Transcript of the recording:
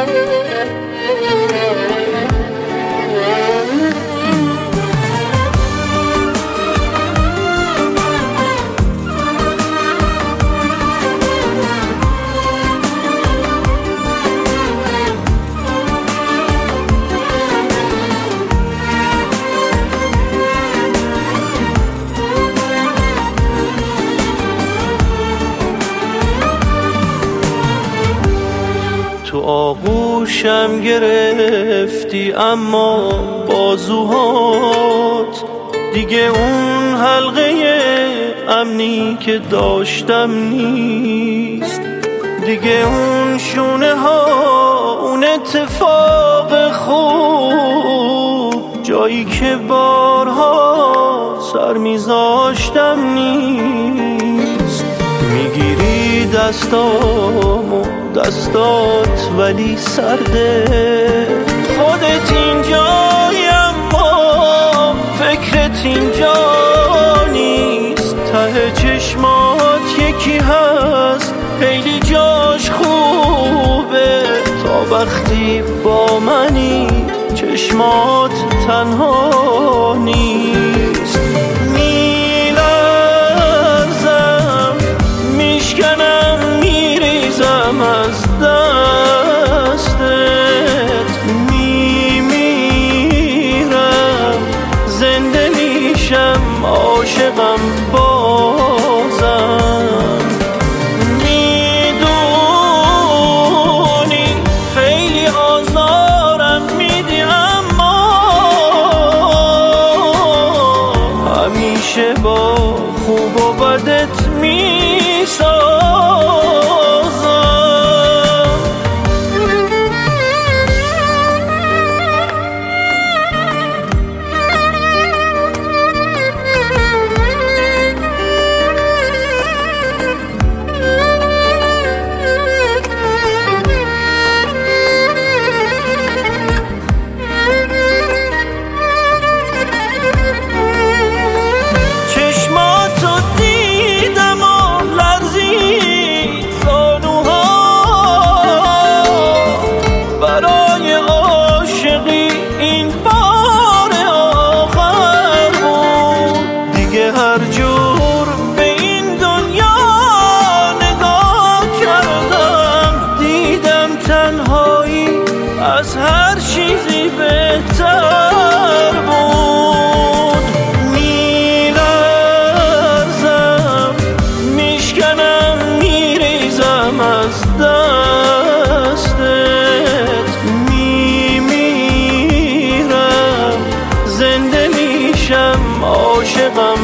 تو آغوشم گرفتی اما بازوهات دیگه اون حلقه امنی که داشتم نیست، دیگه اون شونه ها، اون اتفاق خوب، جایی که بارها سر میذاشتم نیست. میگیری دستامو دستات ولی سرده، خودت اینجایی اما فکرت اینجا نیست. ته چشمات یکی هست خیلی جاش خوبه، تا وقتی با منی چشمات تنها نیست. میلرزم میشکنم میریزم از دستت، میمیرم زنده میشم عاشقم بازم. میدونی خیلی آزارم میدی اما همیشه با خوب و بدت میسازم. هر جور به این دنیا نگاه کردم، دیدم تنهایی از هر چیزی بهتر بود. میلرزم میشکنم میریزم از دستت، میمیرم زنده میشم عاشقم